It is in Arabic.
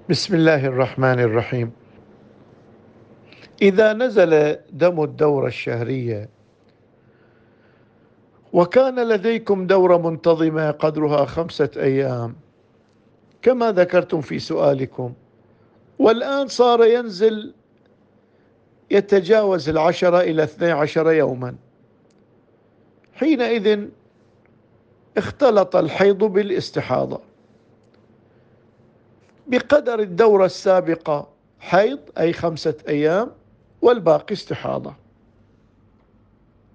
بسم الله الرحمن الرحيم. إذا نزل دم الدورة الشهرية وكان لديكم دورة منتظمة قدرها 5 أيام كما ذكرتم في سؤالكم، والآن صار ينزل يتجاوز 10 إلى 12 يوما، حينئذ اختلط الحيض بالاستحاضة بقدر الدورة السابقة حيض أي 5 أيام والباقي استحاضة.